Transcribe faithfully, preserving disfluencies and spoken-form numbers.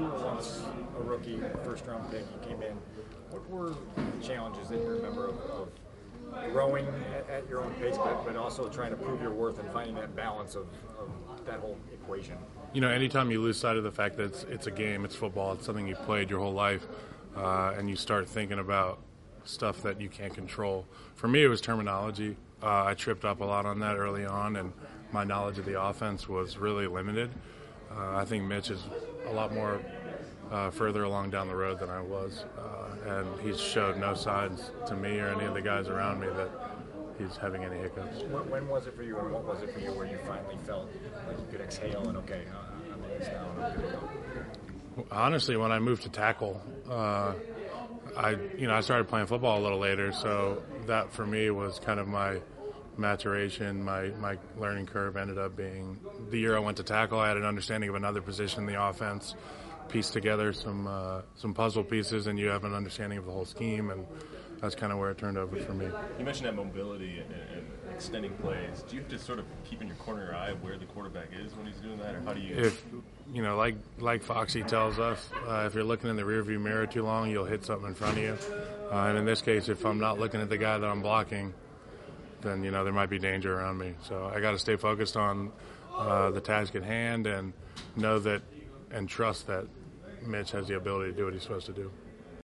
you were once a rookie, first-round pick. You came in. What were the challenges that you remember of, of growing at, at your own pace, but, but also trying to prove your worth and finding that balance of, of that whole equation? You know, anytime you lose sight of the fact that it's, it's a game, it's football, it's something you played your whole life, uh, and you start thinking about stuff that you can't control. For me, it was terminology. Uh, I tripped up a lot on that early on, and my knowledge of the offense was really limited. Uh, I think Mitch is a lot more uh, further along down the road than I was, uh, and he's showed no signs to me or any of the guys around me that he's having any hiccups. When, when was it for you, and what was it for you where you finally felt like you could exhale and, okay, I'm in this now and I'm good to go? Honestly, when I moved to tackle, uh, I you know I started playing football a little later, so that for me was kind of my maturation. My my learning curve ended up being the year I went to tackle. I had an understanding of another position in the offense, pieced together some uh, some puzzle pieces, and you have an understanding of the whole scheme, and that's kind of where it turned over for me. You mentioned that mobility and, and extending plays. Do you have to sort of keep in your corner of your eye where the quarterback is when he's doing that, or how do you? If you know, like like Foxy tells us, uh, if you're looking in the rearview mirror too long, you'll hit something in front of you. Uh, and in this case, if I'm not looking at the guy that I'm blocking, then you know there might be danger around me. So I got to stay focused on uh, the task at hand and know that and trust that Mitch has the ability to do what he's supposed to do.